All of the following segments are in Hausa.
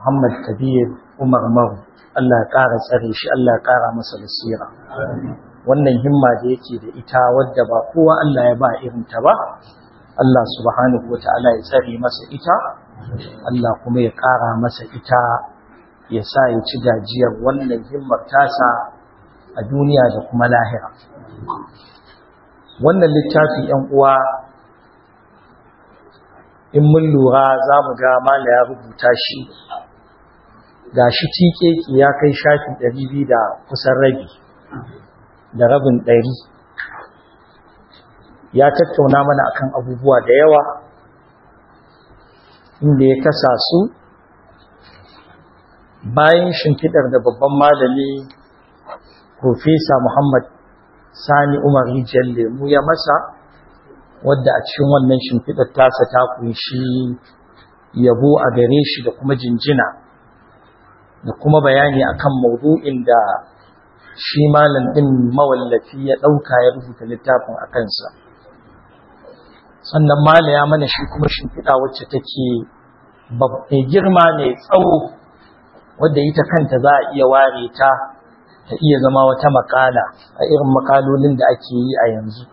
Muhammad Kabir Umar Maru. Allah ya ƙara tsare shi, Allah ya ƙara masa basira. Wannan himma da yake da ita wadda ba kowa Allah ya ba irin ta ba, Allah subhanahu wa ta'ala ya tsare masa ita, Allah kuma ya ƙara masa ita, ya sa ya ci gajiyar wannan himmar tasa a duniya da kuma lahira. Wannan littafi ‘yan uwa, in mun lura za mu ga mala ya rubuta shi, ga shi tiƙeƙi ya kai shafi 200 da kusan rabi, da rabin 100. Ya tattauna mana akan abubuwa da yawa, inda ya kasa su bayan shimfiɗar da babban malami Profesa Muhammad Sani Umar Rijiyar Lemu ya masa, wadda a cikin wannan shimfiɗar tasa ta kunshi yabo a gare shi da kuma jinjina da kuma bayani akan maudu'in da shi malam ɗin mawallafi ya ɗauka ya rubuta littafin a kansa. Sannan malaya mana shi kuma shimfiɗa wacce take mai girma mai tsawo, wadda ita kanta za a iya ware ta iya zama wata makala a irin makalolin da ake yi a yanzu,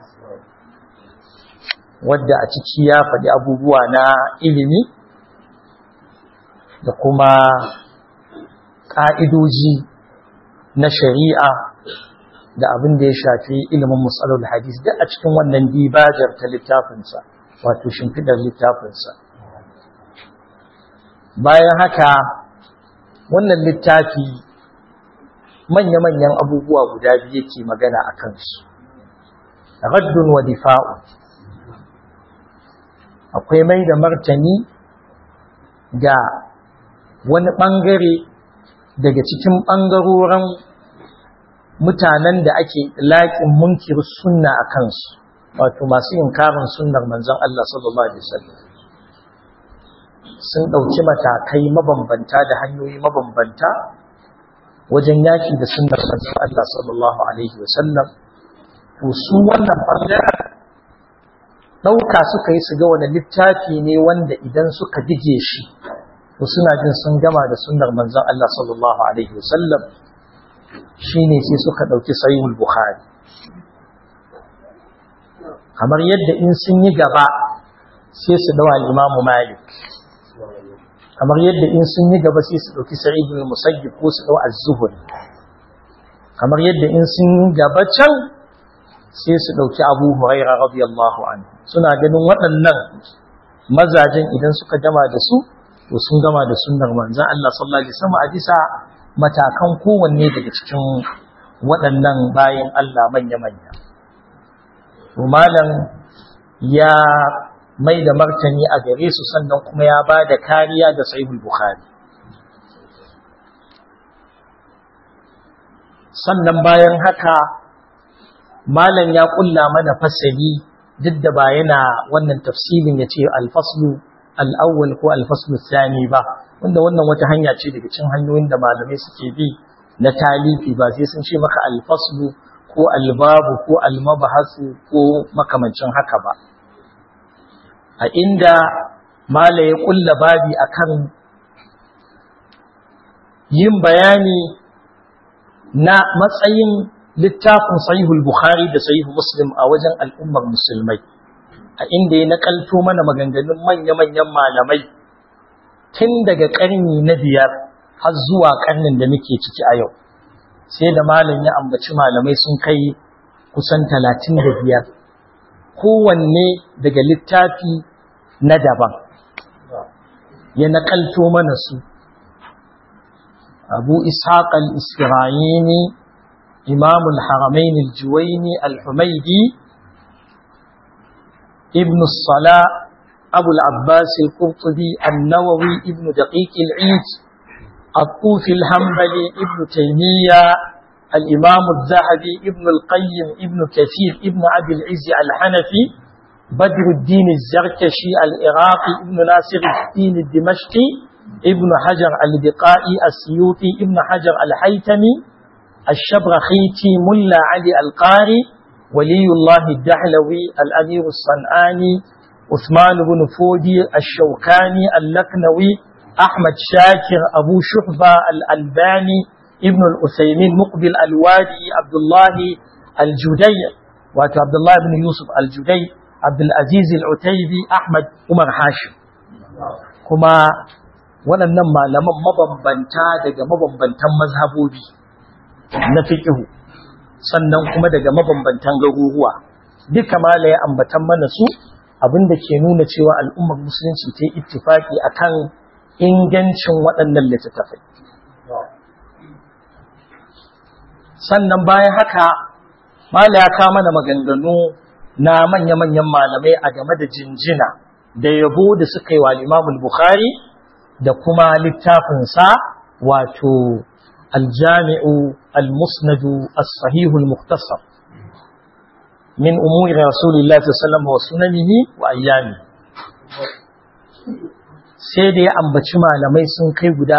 wadda a ciki ya faɗi abubuwa na ilimi da kuma ƙa'idoji na shari'a da abin da ya shafi ilimin musalul hadis duk a cikin wannan dibajar ta littafinsa, wato shimfidar littafinsa. Bayan haka wannan littafi manya-manyan abubuwa guda biyu yake magana a kansu, raddun wa difa'u. Akwai mai da martani ga wani ɓangare daga cikin ɓangarorin mutanen da ake laƙin munkir sunna a kansu, wato masu inkarin sunnar manzon Allah sallallahu alaihi wasallam. Sun ɗauki matakai mabambanta da hanyoyi mabambanta wajen yaki da sunnar manzon Allah sallallahu alaihi wasallam. To su wannan ɓangaren ɗauka suka yi su ga wani littafi ne wanda idan suka dige shi to suna jin sun gama da sunnar manzon Allah sallallahu alaihi wasallam. Shine sai suka ɗauki sahihul Bukhari, kamar yadda in sun yi gaba sai su dawa al-Imam Malik, kamar yadda in sun yi gaba sai su ɗauki Sa'id ibn Musayyib ko su dawa Az-Zuhri, kamar yadda in sun yi gaba can sai su ɗauki Abu Hurairah radiyallahu anhu. Suna ganin waɗannan mazajen idan suka gama da su to sun gama da sunnar manzon Allah sallallahu alaihi wasallam a bisa matakan kowanne daga cikin waɗannan bayan Allah manya-manya. To malam ya mai da martani a gare su, sannan kuma ya ba da kariya ga Sahihul Bukhari. Sannan bayan haka malam ya kulla mana fasali, duk da ba yana wannan tafsilin ya ce alfaslu al'awwal ko alfaslu thani ba, wanda wannan wata hanya ce daga cikin hanyoyin da malamai suke bi na talifi, ba sai sun ce maka alfaslu ko albabu ko almabahasu ko makamancin haka ba. A inda mala ya kulla babi akan yin bayani na matsayin littafin Sahihul Bukhari da Sahih Muslim a wajen al'ummar musulmai, a inda ya nakalto mana maganganun manya-manyan malamai tun daga ƙarni na 5 har zuwa ƙarnin da muke ciki a yau. Sai da malam ya ambaci malamai sun kai kusan 35, kowanne daga littafi na daban ya nakalto mana su. Abu Ishaq al-Isfirayini, إمام الحرمين الجويني الحميدي، ابن الصلاة أبو العباس القرطبي، النووي ابن دقيق العيد، الطوفي الحنبلي ابن تيمية، الإمام الذهبي ابن القيم ابن كثير ابن أبي العز الحنفي، بدر الدين الزركشي العراقي ابن ناصر الدين الدمشقي، ابن حجر البقائي السيوطي ابن حجر الحيتمي، الشبرخيتي ملا علي القاري، ولي الله الدحلوي، الأمير الصنعاني، عثمان بن فودي، الشوكاني، اللكنوي، أحمد شاكر أبو شحبة الألباني ابن الأثيمين مقبل الوادي عبد الله الجدي وعبد الله بن يوسف الجدي عبد العزيز العتيبي أحمد عمر هاشم كما waɗannan malaman mabambanta daga mabambantan mazhabobi na fiqh sannan kuma daga mabambantan garuruwa duka malaya ambatan mana su abinda ke nuna cewa al'ummar musulunci ta yi ittifaki akan ingancin waɗannan littattafai sannan bayan haka malaya ka mana maganganu na manya-manyan malamai a game da jinjina da yabo da suka yi wa Imam Bukhari da kuma littafinsa wato aljami'u al-musnadu as-sahihu al-mukhtasar min umuri rasulillahi sallallahu alaihi wasallam wa sunanihi wa ayyami sai da ya ambaci malamai sun kai guda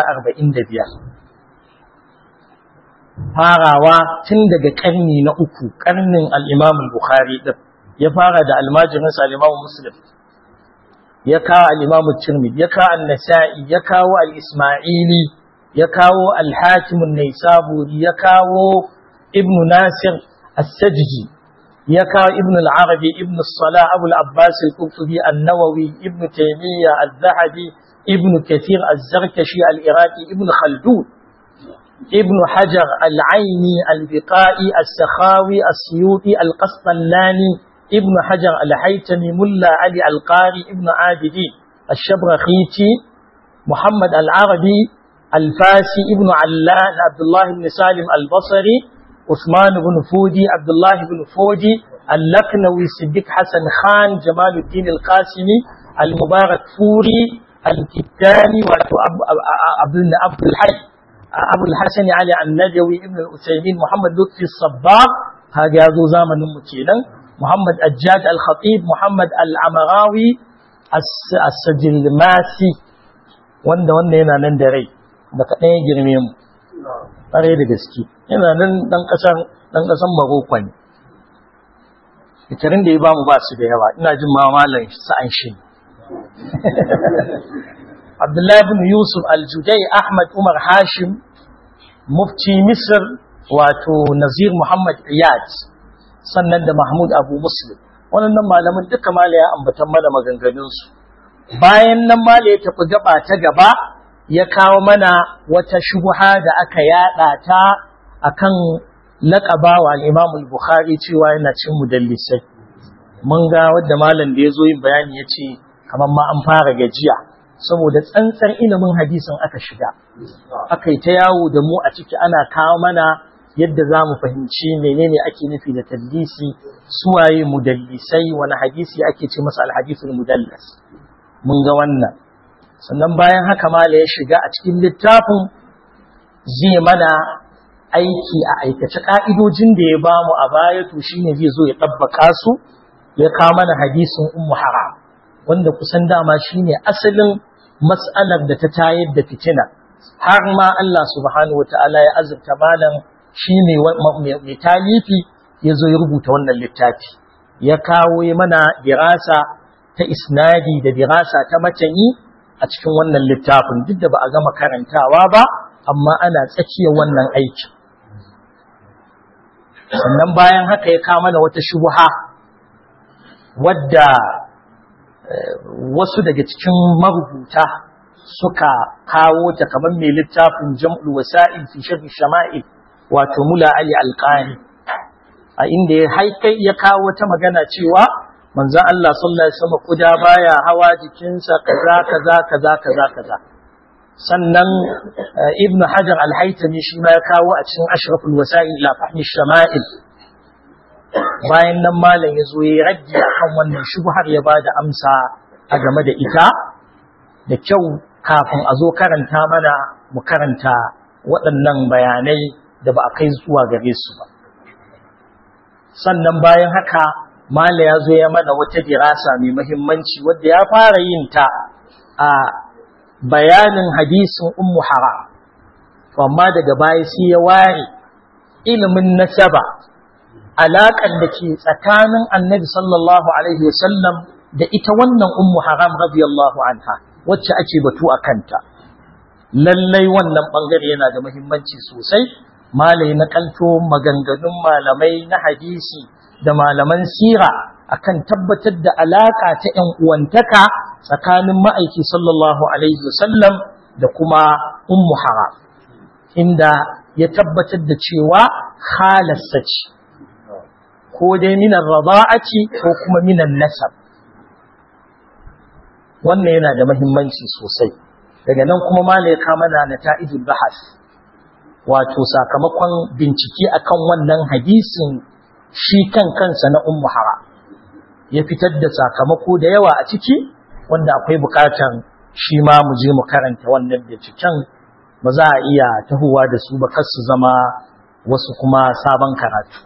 45 farawa tun daga karni na uku karnin al-Imam al-Bukhari din ya fara da almajirinsa al-Imam Muslim ya kawo al-Imam Tirmidhi ya kawo an-Nasa'i ya kawo al-Isma'ili ya kawo al-Hakim an-Naisaburi ya kawo Ibn Nasir as-Sajdi ya kawo Ibn al-Arabi Ibn as-Salah Abu al-Abbas al-Qurtubi an-Nawawi Ibn Taymiyyah az-Zahabi Ibn Kathir az-Zarkashi al-Iraqi Ibn Khaldun Ibn Hajar al-Aini al-Biqai as-Sakhawi as-Suyuti al-Qastallani ابن حجر الهيثمي ملا علي القاري ابن عابدي الشبرخيتي محمد العربي الفاسي ابن علان عبد الله بن سالم البصري عثمان بن فودي عبد الله بن فودي اللقنوي صديق حسن خان جمال الدين القاسمي المبارك فوري الكتاني عبد الحي أبو الحسن علي الندوي ابن الأثيمين محمد لطفي الصباغ هذا زمن مكينا محمد الجاد الخطيب محمد العمراوي السجلماسي wanda yana nan da rai da kaɗan ya girme mu ƙare da gaske yana nan ɗan ƙasan Maroko ne shekarun da ya bamu ba su da yawa ina jin ma malam sa'an shi Abdullahi ibn Yusuf al-Judai Ahmad Umar Hashim mufti Misr wato Nazir Muhammad Iyad sannan da Mahmud Abu Muslim wannan malamin duka malaya ambatan mana maganganunsu bayan nan malaya tafi gaba ta gaba ya kawo mana wata shubha da aka yada ta akan laqabawa al-Imam al-Bukhari cewa yana cin mudallisai mun ga wanda malam da yazo yin bayani yace kaman ma an fara gajiya saboda tsantsar ilimin hadisin aka shiga akai ta yawo da mu a ciki ana kawo mana yadda za mu fahimci menene ake nufi da tadlisi suwaye mudallisai wani hadisi ake ce masa alhadisul mudallas mun ga wannan sannan bayan haka mala ya shiga a cikin littafin zai mana aiki a aikace ka'idojin da ya bamu a baya to shine zai zo ya tabbaka su ya kawo mana hadisin ummu haram wanda kusan dama shine asalin mas'alar da ta tayar da fitina har ma Allah subhanahu wataala ya azurta malam shi ne mai talifi ya zo ya rubuta wannan littafi ya kawo mana dirasa ta isnadi da dirasa ta matani a cikin wannan littafin duk da ba a gama karantawa ba amma ana tsakiyar wannan aiki sannan bayan haka ya kawo mana wata shubha wadda wasu daga cikin marubuta suka kawo ta kamar mai littafin Jam'ul Wasa'il fi Sharh Shama'il wato Mula Ali Alqani a inda ya kawo wata magana cewa manzon Allah sallallahu alaihi wasallam kuda baya hawa jikinsa kaza sannan Ibn Hajar al-Haytami shi ma ya kawo a cikin Ashraful Wasa'il ila Fahmi Shama'il bayan nan malam ya zo ya raddi akan wannan shubhar ya bada amsa a game da ita da kyau kafin a zo karanta mana mu karanta waɗannan bayanai da ba a kai zuwa gare su ba sannan bayan haka mala ya zo ya mana wata dirasa mai muhimmanci wadda ya fara yin ta a bayanin hadisin ummu haram to amma daga baya sai ya ware ilimin nasaba alaƙar da ke tsakanin annabi sallallahu alaihi wasallam da ita wannan ummu haram radiyallahu anha wacce ake batu a kanta lallai wannan bangare yana da muhimmanci sosai. Malai na kalto maganganun malamai na hadisi da malaman sira akan tabbatar da alaka ta ƴan uwantaka tsakanin ma'aiki sallallahu alaihi wasallam da kuma ummu haram, inda ya tabbatar da cewa khalassa ce ko dai minan rada'ati ko kuma minan nasab. Wannan yana da muhimmanci sosai. Daga nan kuma malai ka mana nata'ijul bahas, wato sakamakon bincike akan wannan hadisin shi kansa na ummu haram, ya fitar da sakamako da yawa a ciki wanda akwai bukatan shi ma mu je mu karanta wannan binciken. Ba za a iya tahowa da su ba kar su zama wasu kuma sabon karatu.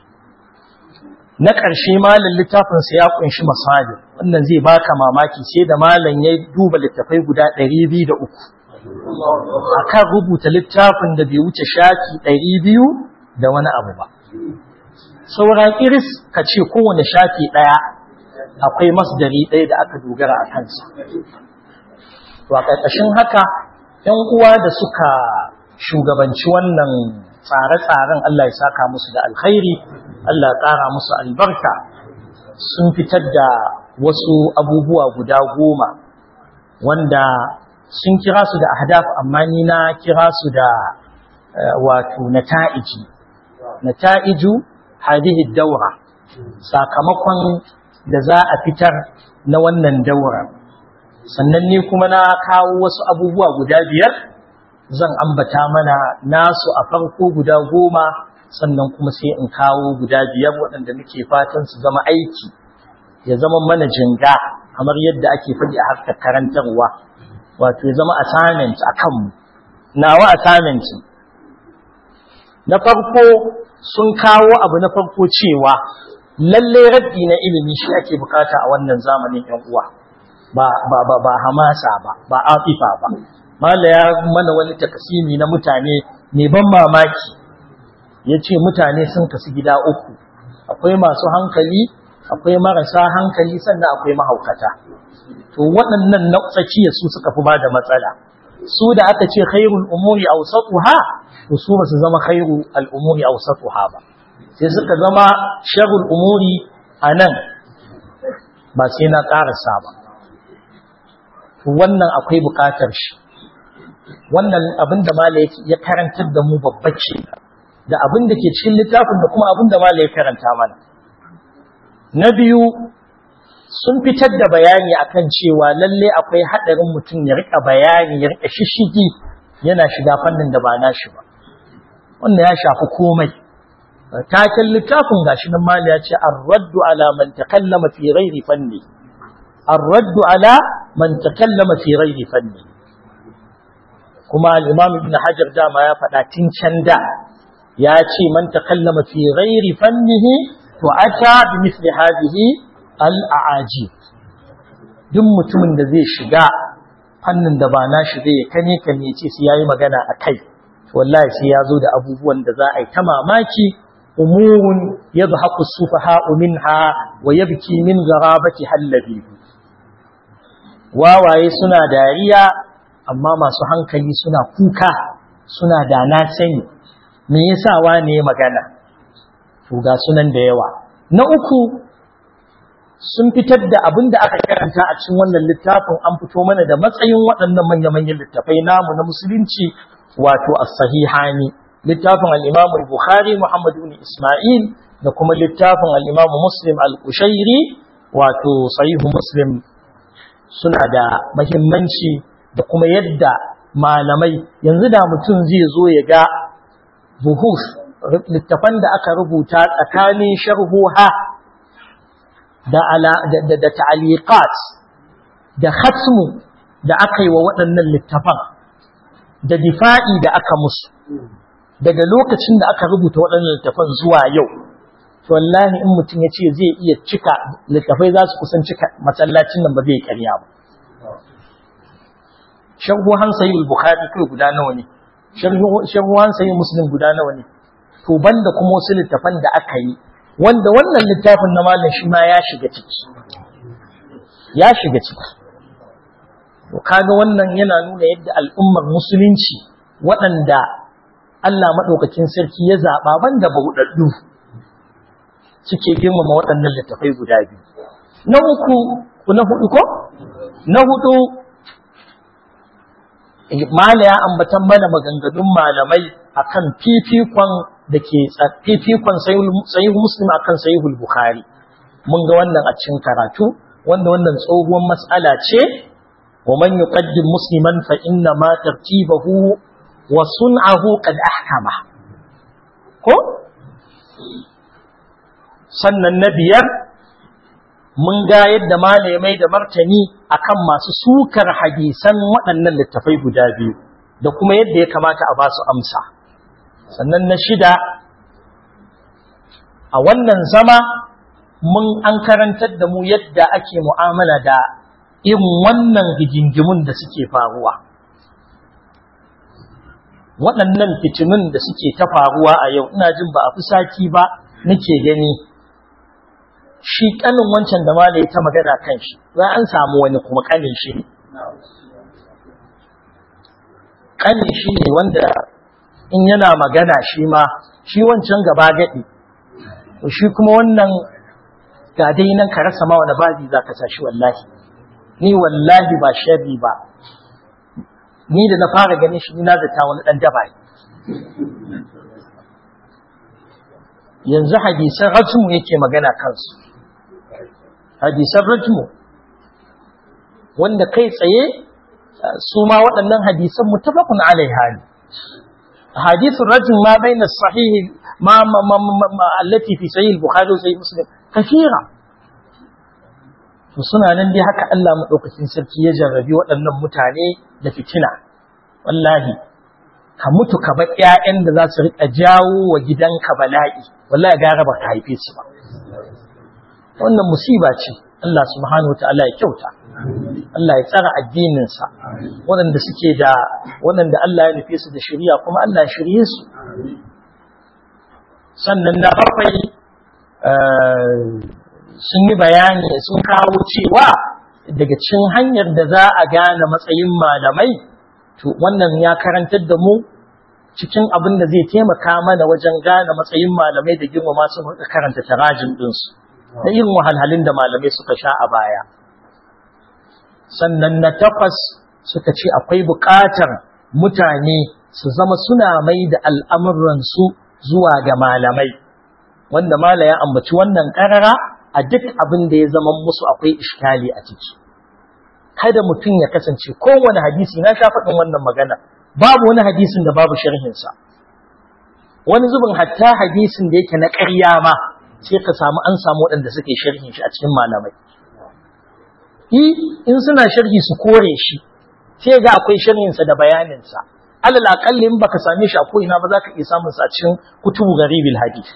Na ƙarshe malam littafinsa ya ƙunshi masadir, wannan zai baka mamaki, sai da malam ya duba littafai guda 203 akan rubuta littafin da bai wuce shafi 200 da wani abu ba. Saura iris ka ce kowane shafi ɗaya akwai masdari ɗaya da aka dogara a kansa. To a ƙarƙashin haka ‘yan uwa da suka shugabanci wannan tsare-tsaren, Allah ya saka musu da alkhairi, Allah ya ƙara musu albarka, sun fitar da wasu abubuwa guda 10 wanda sun kira su da ahdaf, amma ni na kira su da wato nata'iju hadihi daura, sakamakon da za a fitar na wannan daura. Sannan ni kuma na kawo wasu abubuwa guda 5 zan ambata mana nasu a farko guda 10, sannan kuma sai in kawo guda 5 waɗanda muke fatan su zama aiki, ya zama mana jinga kamar yadda ake faɗi a harkar karantarwa, wato ya zama assignment a kanmu. Nawa assignment na farko, sun kawo abu na farko cewa lalle raddi na ilimi shi ake bukata a wannan zamanin ‘yan uwa, ba hamasa ba afifa ba. Mala ya mana wani takasimi na mutane mai ban mamaki, ya ce mutane sun kasu gida 3, akwai masu hankali, akwai marasa hankali, sannan akwai mahaukata. To waɗannan na tsakiya su suka fi ba da matsala. Su da aka ce khairul umuri awsatuha, to su ba su zama khairul al'umuri awsatuha ba, sai suka zama sharrul umuri anan, ba sai na karasa ba. Wannan akwai bukatar shi. Wannan abin da mala ya karantar da mu babba ce, da abin da ke cikin littafin da kuma abin da mala ya karanta mana. Na biyu, sun fitar da bayani akan cewa lalle akwai haɗarin mutum ya rika bayani, ya rika shishigi, yana shiga fannin da ba nashi ba. Wannan ya shafi komai. Taken littafin gashi nan mala ya ce ar-raddu ala man takallama fi ghairi fanni. Ar-raddu ala man takallama fi ghairi fanni. Kuma al-Imam Ibn Hajar dama ya faɗa tun can da, ya ce man takallama fi ghairi fannihi to ata bi mithli hadhihi al-a'ajib. Duk mutumin da zai shiga fannin da ba nashi zai kane ce sai yayi magana akai, to wallahi sai ya zo da abubuwan da za a yi ta mamaki. Umurun yadhaku as-sufaha'u minha wa yabki min gharabati hallabi. Wawaye suna dariya, amma masu hankali suna kuka, suna da na sani me yasa wane magana. To ga sunan da yawa. Na uku, sun fitar da abin da aka karanta a cikin wannan littafin, an fito mana da matsayin waɗannan manya-manyan littafai namu na musulunci, wato as-sahihani, littafin al-Imam al-Bukhari Muhammad ibn Isma'il, da kuma littafin al-Imam Muslim al-Qushairi, wato Sahih Muslim. Suna da muhimmanci, da kuma yadda malamai, yanzu da mutum zai zo ya ga buhus, littafan da aka rubuta tsakanin sharhuha da ta'aliqat da khatmu da aka yi wa waɗannan littafan, da difa'i da aka musu daga lokacin da aka rubuta waɗannan littafan zuwa yau, to wallahi in mutum ya ce zai iya cika littafai, za su kusan cika masallacin nan, ba zai karya ba. Sharhuhan Sahih al-Bukhari kai guda nawa ne? Sharhuhan Sahih Muslim guda nawa ne? To banda kuma wasu littafan da aka yi, wanda wannan littafin na malam shi ma ya shiga ciki. to kaga wannan yana nuna yadda al'ummar musulunci waɗanda Allah madaukakin sarki ya zaba banda bauɗaɗɗu suke girmama waɗannan littafai guda biyu. Na hudu ko? Na hudu, Mala ya ambatan mana maganganun malamai akan fifikon da ke fifikon sahih Muslim akan sahihul Bukhari. Mun ga wannan a cikin karatu, wanda wannan tsohuwar mas'ala ce, wa man yuqaddim musliman fa inna ma tartibahu wa sun'ahu qad ahkama. Ko? Sannan na biyar, mun ga yadda malamai da martani akan masu sukar hadisan waɗannan littafai guda biyu da kuma yadda ya kamata a ba su amsa. Sannan na shida, a wannan zama mun an karantar da mu yadda ake mu'amala da irin wannan rigingimun da suke faruwa. Waɗannan fitinun da suke ta faruwa a yau, ina jin ba a fi sati ba nake gani shi kanin wancan da malai ta magana kan shi, za an samu wani kuma kanin shi. Kanin shi ne wanda in yana magana shi ma, shi wancan gaba gaɗi, shi kuma wannan ga dai nan ka rasa ma wani babi za ka sa shi wallahi. Ni wallahi ba sharri ba, ni da na fara ganin shi na zata wani ɗan daba. Yanzu hadisan rajmu yake magana kansu. Hadisan rajmu wanda kai tsaye su ma waɗannan hadisan muttafaqun alaiha ne. Hadithun rajm ma baina sahih ma allati fi sahih al-Bukhari wa sahih Muslim kafira. To suna nan dai haka Allah madaukakin sarki ya jarrabi waɗannan mutane da fitina. Wallahi ka mutu ka bar ƴaƴan da za su riƙa jawo wa gidanka bala'i, wallahi gara ba ka haife su ba. Wannan musiba ce, Allah subhanahu wa ta'ala ya kyauta, Allah ya tsara addininsa, waɗanda Allah ya nufe su da shari'a kuma Allah ya shirye su. Sannan na bakwai sun yi bayani sun kawo cewa daga cikin hanyar da za a gane matsayin malamai, to wannan ya karantar da mu cikin abin da zai taimaka mana wajen gane matsayin malamai da girmama su karanta tarajim ɗinsu. Da irin wahalhalun da malamai suka sha a baya. Sannan na takwas suka ce akwai buƙatar mutane su zama suna mai da al'amuransu zuwa ga malamai, wanda mala ya ambaci wannan ƙarara a duk abin da ya zama musu akwai iskali a ciki. Kada mutum ya kasance kowane hadisi, na sha faɗin wannan magana, babu wani hadisin da babu sharhinsa. Wani zubin hatta hadisin da yake na ƙarya ma, sai ka samu an samu waɗanda suke sharhin shi a cikin malamai. In suna sharhi su kore shi, sai ga akwai sharhinsa da bayaninsa. Alal aƙalli in baka same shi a ko'ina ba za ka iya samun sa a cikin kutubu garibil hadith.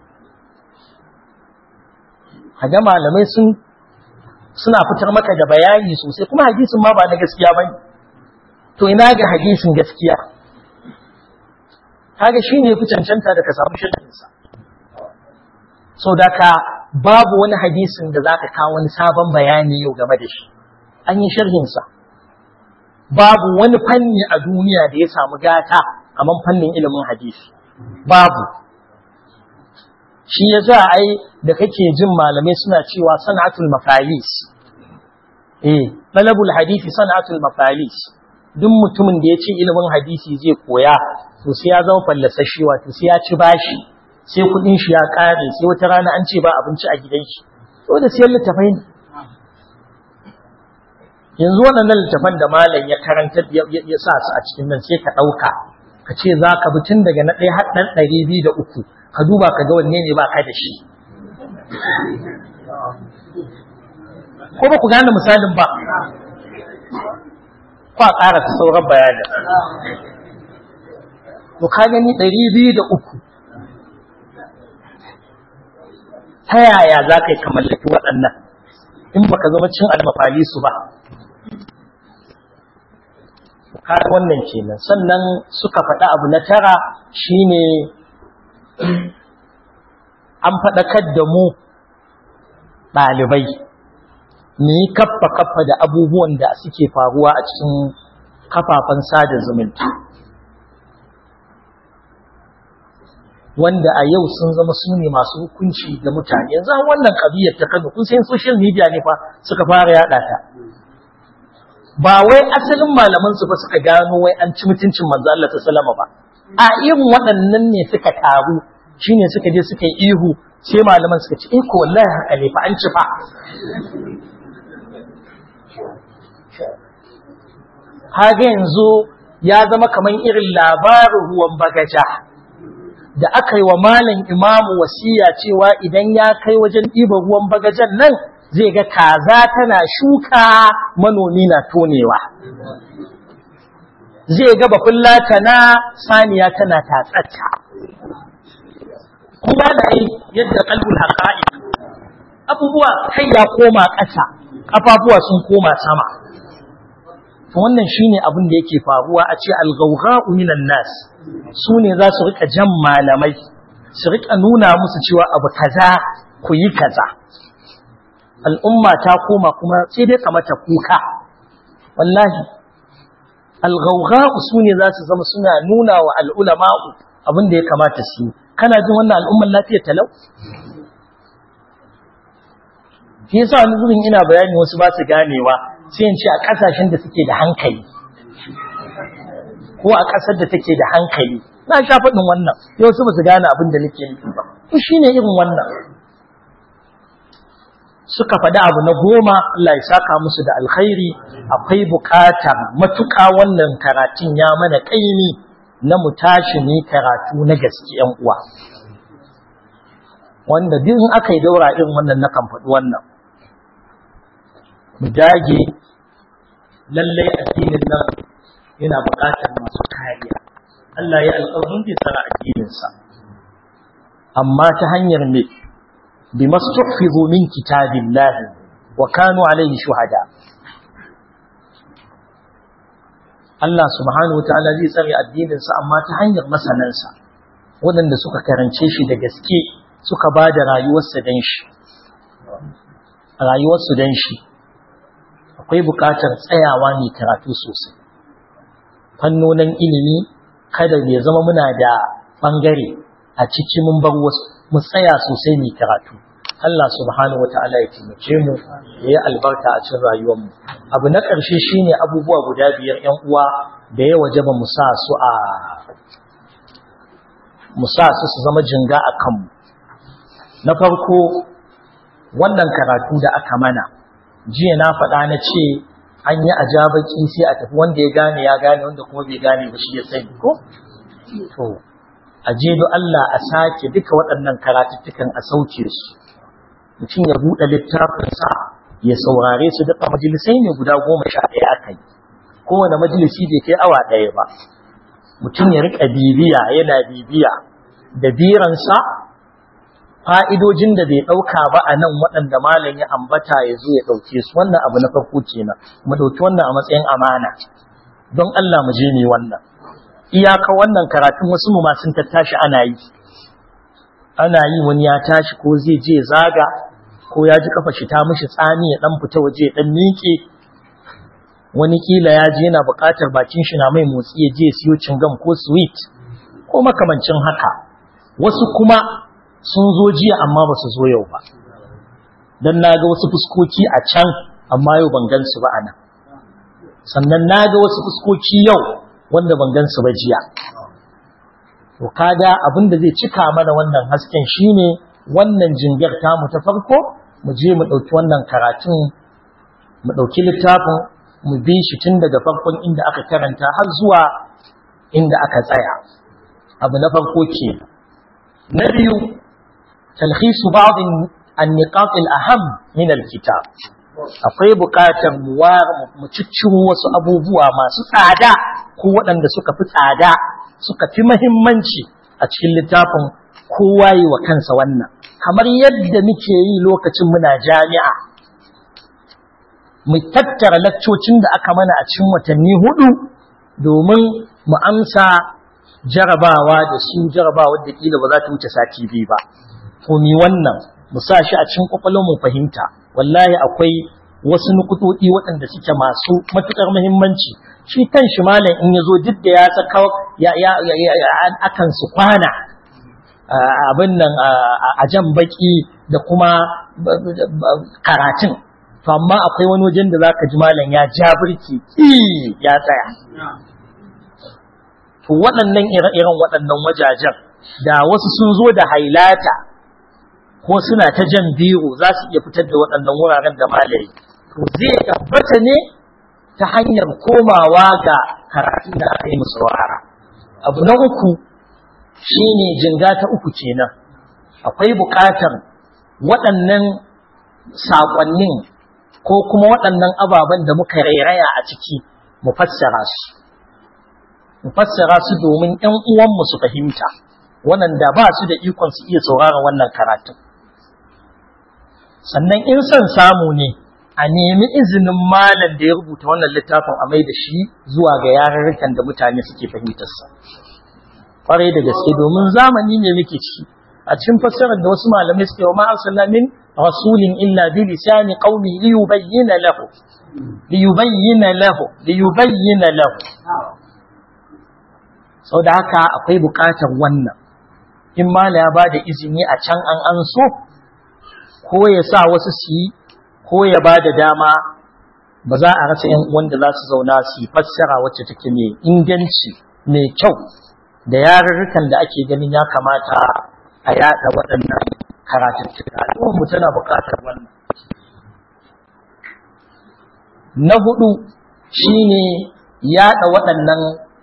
Haga malamai suna fitar maka da bayani sosai, kuma hadisin ma ba na gaskiya bane. To ina ga hadisin gaskiya? Kaga shine fi cancanta da ka samu sharhinsa. So da ka babu wani hadisin da zaka kawo wani sabon bayani yau game da shi, an yi sharhinsa. Babu wani fanni a duniya da ya samu gata kamar fannin ilimin hadisi, babu. Shi yasa ai da kake jin malamai suna cewa san'atul mafalis, talabul hadisi san'atul mafalis. Duk mutumin da ya ce ilimin hadisi zai koya, to sai ya zama fallasashi, wato sai ya ci bashi, sai kudin shi ya kare, sai wata rana an ce ba abinci a gidan shi, da siyan littafai ne. Yanzu waɗannan littafan da malam ya karanta ya sa su a cikin nan, sai ka ɗauka ka ce za ka bi tun daga na ɗaya har ɗan 203, ka duba ka ga wanne ne ba ka da shi. Ko ba ku gane misalin ba? Kwa ƙara ta sauran bayanin. To ka gani 203. Ta yaya za ka yi ka mallaki waɗannan in baka zama cin almafali su ba? Ka wannan kenan. Sannan suka faɗa abu na tara shine an faɗakar da mu ɗalibai mu yi kaffa da abubuwan da suke faruwa a cikin kafafen sada zumunta wanda a yau sun zama su ne masu hukunci ga mutane. Yanzu wannan kabiyar ta Kano kun san social media ne fa suka fara yada ta, ba wai asalin malaman su ba suka gano wai an ci mutuncin manzo Allah sallama ba, a irin waɗannan ne suka taru shine suka je suka yi ihu sai malaman suka ce ko wallahi haka ne fa an ci fa. Haga yanzu ya zama kaman irin labarin ruwan bagaja da aka yi wa malam imamu wasiya cewa idan ya kai wajen ɗiban ruwan bagajen nan zai ga kaza tana shuka manomi na tonewa, zai ga bafulatana saniya tana tatsatta. Kuma da yadda kalbul haqa'i abubuwa kai ya koma ƙasa, ƙafafuwa sun koma sama. To wannan shine abin da yake faruwa, a ce al-ghawgha'u minan nas su ne za su rika jan malamai su rika nuna musu cewa abu kaza ku yi kaza. Al'umma ta koma kuma sai dai kamata kuka. Wallahi al-ghawgha'u su ne za su zama suna nuna wa al-ulama'u abin da ya kamata su yi. Kana jin wannan al'ummar lafiyar talau? Shi yasa wani zubin ina bayani wasu ba su ganewa, sai in ce a ƙasashen da suke da hankali ko a ƙasar da take da hankali, na sha faɗin wannan, yau su ba su gane abin da nake nufi ba. Shi ne irin wannan suka faɗi abu na 10. Allah ya saka musu da alkhairi. Akwai buƙatar matuƙa wannan karatun ya mana ƙaimi na mu tashi ne karatu na gaske ƴan uwa, wanda duk in aka yi daura irin wannan na kan faɗi wannan. Mu dage lallai addinin nan yana buƙatar masu kariya. Allah ya alƙawarin bai tsara addininsa, amma ta hanyar ne bima stuhfizu min kitabillahi wa kanu alayhi shuhada. Allah subhanahu wataala zai tsare addininsa amma ta hanyar masanansa waɗanda suka karance shi da gaske, suka ba da rayuwarsu dan shi. Akwai buƙatar tsayawa ne karatu sosai. Fannonin ilimi kada ya zama muna da ɓangare a ciki mun bar wasu, mu tsaya sosai ne karatu. Allah subhanahu wata'ala ya taimake mu, ya yi albarka a cikin rayuwarmu. Abu na ƙarshe shine abubuwa guda 5 ƴan uwa da ya wajaba mu sa su zama jinga a kanmu. Na farko, wannan karatu da aka mana jiya na faɗa na ce an yi ajabaki sai a tafi, wanda ya gane wanda kuma bai gane ba shi ya sani ko? To aje do Allah a sake duka waɗannan karatuttukan a sauke su, mutum ya buɗe littafinsa ya saurare su. Duka majalisai ne guda 11 aka yi, kowane majalisi bai kai awa 1 ba. Mutum ya riƙa bibiya, yana bibiya da biransa fa'idojin da bai ɗauka ba a nan waɗanda malam ya ambata ya zo ya ɗauke su. Wannan abu na farko kenan, mu ɗauki wannan a matsayin amana, don Allah mu je ne wannan. Iyaka wannan karatun wasu mu ma sun tattashi ana yi wani ya tashi ko zai je zaga ko ya ji kafa shi ta mishi tsami ya ɗan fita waje ya ɗan miƙe, wani kila ya je yana buƙatar bakin shi na mai motsi ya je ya siyo cingam ko sweet ko makamancin haka. Wasu kuma sun zo jiya amma ba su zo yau ba, don na ga wasu fuskoki a can amma yau ban gan su ba a nan, sannan na ga wasu fuskoki yau wanda ban gan su ba jiya. To kaga abin da zai cika mana wannan hasken shine wannan jingar tamu ta farko, mu je mu ɗauki wannan karatun, mu ɗauki littafin mu bi shi tun daga farkon inda aka karanta har zuwa inda aka tsaya. Abu na farko ke. Na biyu, تلخيص بعض النقاط الأهم من الكتاب. akwai buƙatar mu cicciro wasu abubuwa masu tsada ko waɗanda suka fi tsada suka fi muhimmanci a cikin littafin, kowa yi wa kansa wannan, kamar yadda muke yi lokacin muna jami'a. Mu tattara laccocin da aka mana a cikin watanni 4 domin mu amsa jarabawa da su, jarabawa da kila ba za ta wuce sati 2 ba. To mi wannan mu sa shi a cikin kwakwalwar mu fahimta. Wallahi akwai wasu nukutoti waɗanda suke masu matuƙar muhimmanci. Shi kan shi malam in ya zo duk da ya saka akan su kwana abin nan a jan baki da kuma karatun, to amma akwai wani wajen da zaka ji malam ya ja birki ya tsaya. To waɗannan ire-iren waɗannan wajajen da wasu sun zo da hailata ko suna ta jan biro za su iya fitar da waɗannan wuraren da malai, to zai tabbata ne ta hanyar komawa ga karatun da aka yi musu wahara. Abu na uku shine jinga ta uku kenan, akwai buƙatar waɗannan saƙonnin ko kuma waɗannan ababen da muka rairaya a ciki mu fassara su domin ƴan uwanmu su fahimta, waɗanda ba su da ikon su iya sauraron wannan karatun. Sannan in son samu ne a nemi izinin malam da ya rubuta wannan littafin a mai da shi zuwa ga yarurrukan da mutane suke fahimtarsa. Kwarai da gaske, domin zamani ne muke ciki. A cikin fassarar da wasu malamai suke wa ma arsalna min rasulin illa bi lisani qaumi liyubayyana lahu. Sau da haka akwai buƙatar wannan. In malam ya bada izini a can an so, ko ya sa wasu su yi, ko ya ba da dama, ba za a rasa ‘yan wanda za su zauna su yi fassara wacce take mai inganci, mai kyau, da yarurrukan da ake ganin ya kamata a yaɗa waɗannan karatuttuka. Al'ummarmu tana buƙatar wannan. Na hudu shine yaɗa waɗannan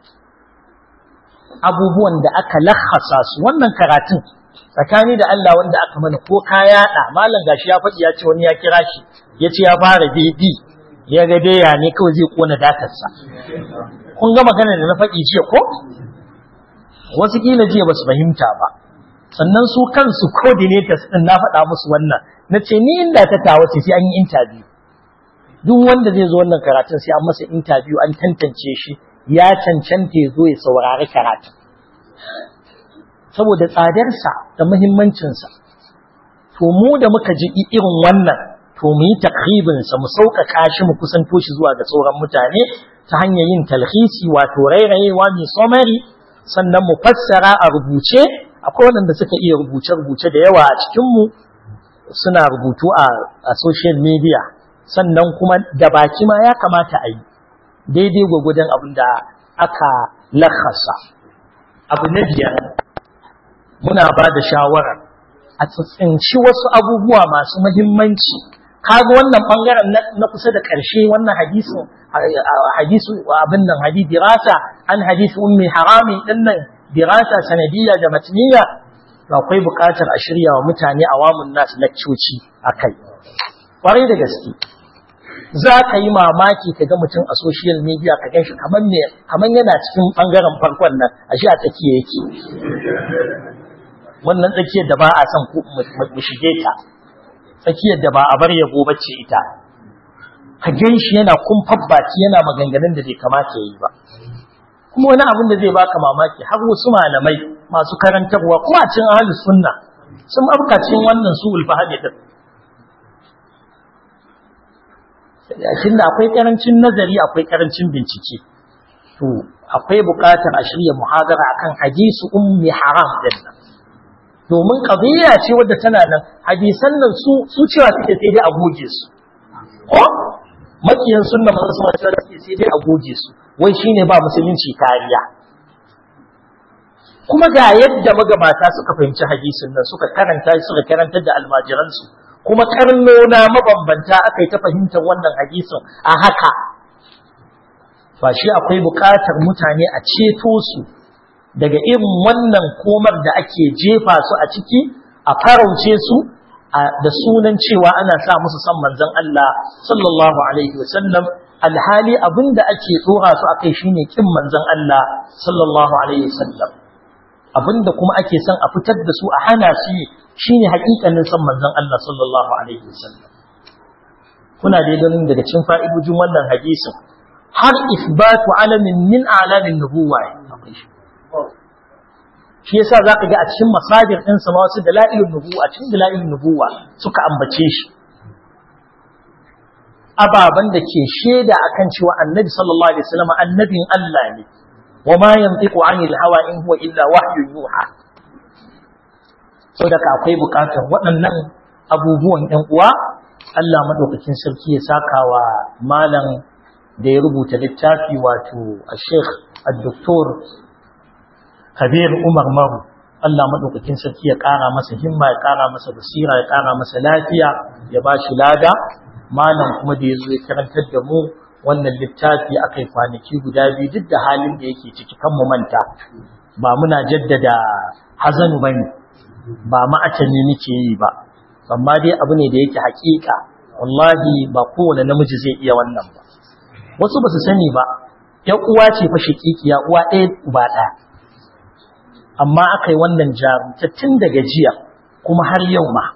abubuwan da aka lahasa su. Wannan karatun tsakani da Allah wanda aka mana ko ka yaɗa, malam gashi ya faɗi ya ce wani ya kira shi ya ce ya fara bibi ya ga daya ne kawai zai kona datarsa. Kun ga magana da na faɗi jiya ko? Wasu kila jiya ba su fahimta ba. Sannan su kansu coordinators ɗin na faɗa musu wannan, na ce ni inda ta tawo ce sai an yi interview. Duk wanda zai zo wannan karatun sai an masa interview, an tantance shi ya cancanta ya zo ya saurari karatun. Saboda tsadarsa da muhimmancinsa. To mu da muka ji irin wannan, to mu yi takribinsa, mu sauƙaƙa shi, mu kusanto shi zuwa ga sauran mutane ta hanyar yin talhisi, wato rairayewa mai somari, sannan mu fassara a rubuce. Akwai waɗanda suka iya rubuce-rubuce da yawa a cikinmu, suna rubutu a social media, sannan kuma da baki ma ya kamata a yi daidai gwagwadon abin da aka lakasa. Abu na biyar, muna ba da shawarar a tsinci wasu abubuwa masu muhimmanci. Kaga wannan bangaren na kusa da ƙarshe, wannan hadisu abin nan, dirasa an hadisi ummi harami dinnan, dirasa sanadiyya da matniya, to akwai buƙatar a shirya wa mutane awamun nas lakcoci akai. Kwarai da gaske, za ka yi mamaki ka ga mutum a social media ka ganshi kamar yana cikin bangaren farkon nan, ashe a tsakiya yake. Wannan tsakiyar da ba a son mu shige ta, tsakiyar da ba a bar yabo bace ita. Ka ganshi yana kumfar baki, yana maganganun da bai kamata yayi ba. Kuma wani abin da zai baka mamaki, har wasu malamai masu karantarwa kuma a cikin ahlus sunna sun afka cikin wannan su'ul fahmi din. Tunda akwai karancin nazari, akwai karancin bincike, to akwai buƙatar a shirya muhadara akan hadisu ummi haram din nan, domin qadiyya ce wadda tana nan. Hadisan nan su cewa suke sai dai a goge su, ko makiyan sunna manzo sallallahu alaihi wasallam sai dai a goge su, wai shine ba musulunci kariya. Kuma ga yadda magabata suka fahimci hadisin nan, suka karantar da almajiransu, kuma karnona mabambanta aka yi ta fahimtar wannan hadisin a haka. Ba shi akwai buƙatar mutane a ceto su daga irin wannan komar da ake jefa su a ciki, a farauce su da sunan cewa ana sa musu san manzon Allah sallallahu alaihi wasallam, alhali abinda ake dora su akai shine kin manzon Allah sallallahu alaihi wasallam. Abinda kuma ake son a fitar da su a hana su shine hakikanin san manzon Allah sallallahu alaihi wasallam. Kuna dai ganin daga cikin fa'idojin wannan hadisin har isbatu alamin min a'lamin nubuwa akwai shi. Shi yasa zaka ga a cikin masadir din sa wasu dalailun nubuwa, cikin dalailun nubuwa suka ambace shi. ababan da ke shaida akan cewa annabi sallallahu alaihi wasallam annabin Allah ne wa ma yantiqu anil hawa in huwa illa wahyun yuha. Saboda akwai bukatar waɗannan abubuwan ɗan uwa. Allah madaukakin sarki ya saka wa malam da ya rubuta littafi wato Sheikh Dr. Kabir Umar Maru, Allah madaukakin sarki ya ƙara masa himma, ya ƙara masa basira, ya ƙara masa lafiya, ya ba shi lada. Malam kuma da ya zo ya karantar da mu wannan littafi akai kwanaki guda biyu, duk da halin da yake ciki kan mu manta, ba muna jaddada hazanu bane, ba ma'atani muke yi ba, amma dai abu ne da yake haƙiƙa. Wallahi ba kowane namiji zai iya wannan ba. Wasu ba su sani ba, ‘yan uwa ce fa shaƙiƙiya, uwa ɗaya uba ɗaya, amma aka yi wannan jarumta tun daga jiya kuma har yau ma.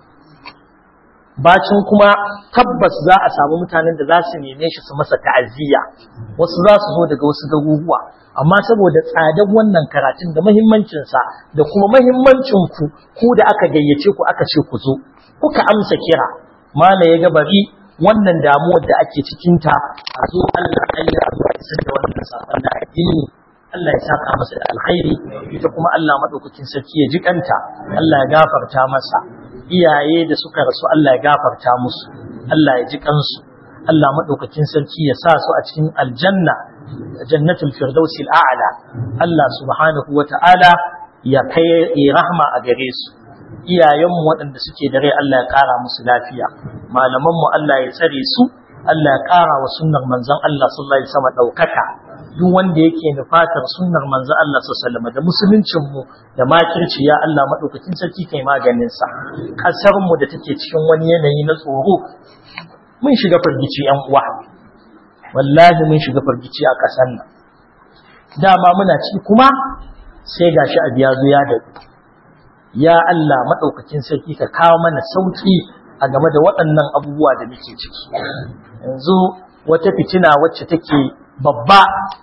Bacin kuma tabbas za a samu mutanen da za su neme shi su masa ta'aziyya, wasu za su zo daga wasu garuruwa, amma saboda tsadar wannan karatun da muhimmancinsa da kuma muhimmancin ku da aka gayyace ku aka ce ku zo, kuka amsa kira, mala ya ga bari wannan damuwar da ake cikinta a zo Allah ya isar da wannan sakon da addini. Allah ya saka masa da alkhairi, ita kuma Allah madaukakin sarki ya jikanta, Allah ya gafarta masa. Iyaye da suka rasu Allah ya gafarta musu, Allah ya jikansu, Allah madaukakin sarki ya sa su a cikin aljanna, jannatul firdausi al'ala. Allah subhanahu wata'ala ya kai rahma a gare su. Iyayenmu waɗanda suke da rai Allah ya ƙara musu lafiya, malamanmu Allah ya tsare su, Allah ya ƙara wa sunnar manzon Allah sallallahu alaihi wasallam ɗaukaka. Duk wanda yake nufatar sunnar manzon Allah sallallahu alaihi wasallam da musuluncin mu da makirci, ya Allah madaukakin sarki kai maganin sa. Kasar mu da take cikin wani yanayi na tsoro, mun shiga firgici ƴan uwa, wallahi mun shiga firgici a ƙasar nan. Dama muna ciki kuma sai gashi abu ya zo ya dadu. Ya Allah madaukakin sarki ka kawo mana sauki a game da waɗannan abubuwa da muke ciki. Yanzu wata fitina wacce take babba,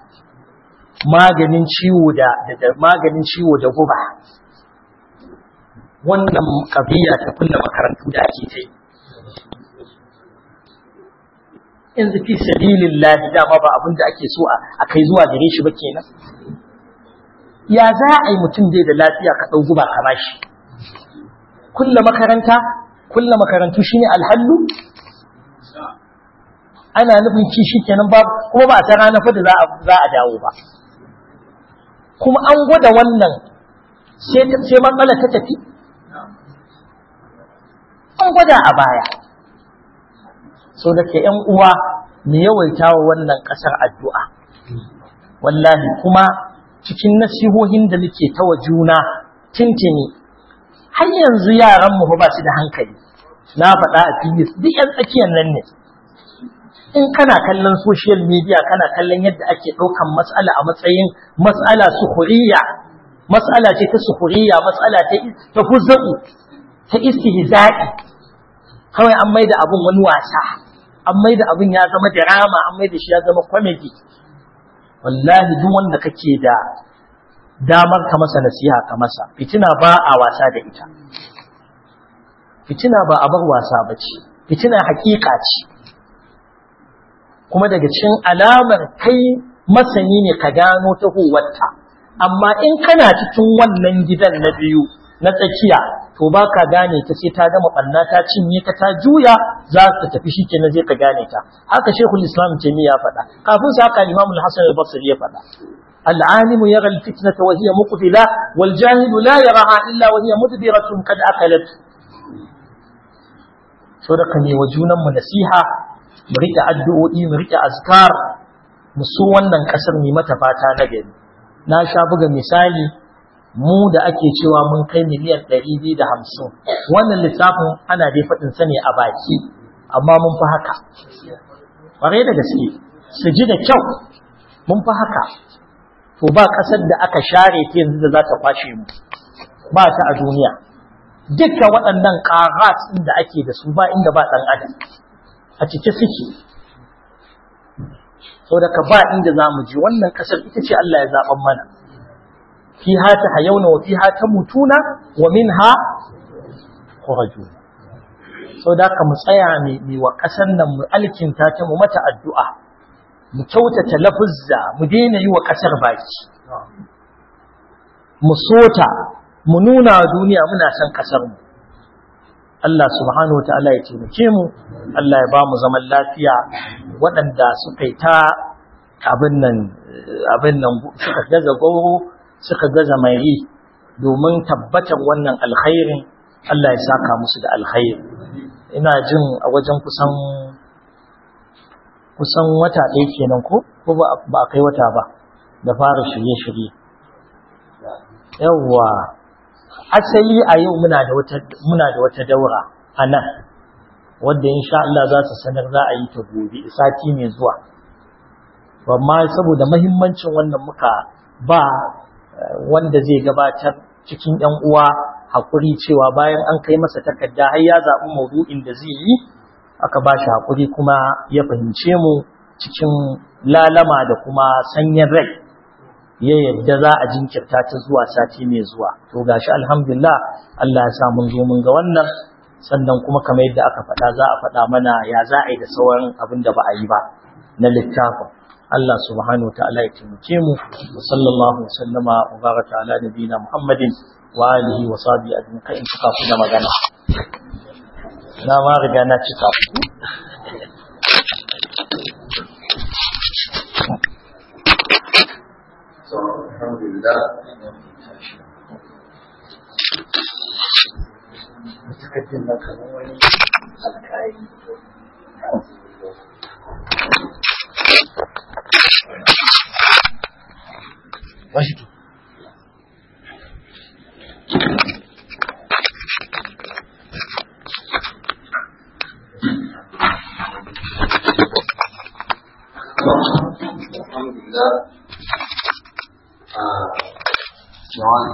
maganin ciwo da maganin ciwo da guba, wannan kabiya ta kulla makarantu da ake ta yi. Yanzu fi sabilillah dama ba abin da ake so a kai zuwa gare shi ba kenan. Ya za a yi mutum dai da lafiya ka ɗau guba ka bashi? Kulla makarantu shine alhallu? Ana nufin ci shi kenan babu, kuma ba ta rana fa da za a dawo ba. Kuma an gwada wannan sai matsala ta tafi. An gwada a baya. So da ke ‘yan uwa mu yawaita wa wannan ƙasar addu'a. Wallahi kuma cikin nasihohin da nake ta wa juna tintini, har yanzu yaranmu ba su da hankali. Na faɗa a fili, duk ‘yan tsakiyar nan ne. In kana kallon social media, kana kallon yadda ake ɗaukan matsala a matsayin matsala sukhuriya, matsala ce ta sukhuriya, matsala ta huzu'i, ta istihza'i. Kawai an maida abun wani wasa, an maida abun ya zama drama, an maida shi ya zama comedy. Wallahi duk wanda kake da damar ka masa nasiha ka masa. Fitina ba a wasa da ita. Fitina ba a bar wasa bace. Fitina hakika ce. Kuma daga cikin alamar kai masani ne ka gano ta huwarta. Amma in kana cikin wannan gidan na biyu na tsakiya, to ba ka gane ta sai ta gama ɓanna ta cinye ka ta juya za ta tafi shi kenan zai ka gane ta. Haka Sheikhul Islam Taimiyya ya faɗa, kafin sa haka Imam Al-Hasan Al-Basri ya faɗa. العالم يرى الفتنة وهي مقبلة والجاهل لا يراها إلا وهي مدبرة قد أكلت. صدقني وجونا من نسيحة مريك أدعوئي مريك أذكار مسوانا كسر ميمة فاتا نجد. ناشا بغا مثالي mu da ake cewa mun kai miliyan 250 wannan lissafin ana dai faɗin sani a baki amma mun fi haka ƙwarai da gaske su ji da kyau mun fi haka. To ba ƙasar da aka share ta yanzu da za ta kwashe mu, ba ta a duniya. Dukkan waɗannan ƙarat ɗin da ake da su ba inda ba ɗan adam a cike suke. Saboda ka ba inda za mu ji wannan ƙasar ita ce Allah ya zaɓan mana. Fiha tahayawna wa fiha tamutuna wa minha tukhrajun. saboda haka mu tsaya mai wa ƙasar nan mu alkinta ta mu mata addu'a mu kyautata lafuzza mu daina yi wa ƙasar baki mu sota mu nuna wa duniya muna son ƙasar mu Allah subhanahu wataala ya taimake mu Allah ya ba mu zaman lafiya waɗanda suka yi ta abin nan suka gaza goro suka gaza mai domin tabbatar wannan alkhairin Allah ya saka musu da alkhairi ina jin a wajen kusan wata ɗaya kenan ko ba a kai wata ba da fara shirye-shirye yawwa asali a yau muna da wata daura a nan wadda insha Allah za su sanar za a yi ta gobe sati mai zuwa amma saboda muhimmancin wannan muka ba wanda zai gabatar cikin ƴan uwa hakuri cewa bayan an kai masa takarda har ya zaɓi maudu'in da zai yi aka ba shi hakuri kuma ya fahimce mu cikin lalama da kuma sanyin rai ya yadda za a jinkirta ta zuwa sati mai zuwa to gashi alhamdulillah Allah ya sa mun zo mun ga wannan sannan kuma kamar yadda aka faɗa za a faɗa mana ya za a yi da sauran abin da ba a yi ba na littafin Allah subhanahu wataala ya taimake mu wa sallallahu wa sallama wa baraka ala nabiyina Muhammadin wa alihi wa sahbihi ajma'in kai in suka fi magana na ma riga na cika alhamdulillah mutakaddin na kamar wani alƙari Washington alhamdulillah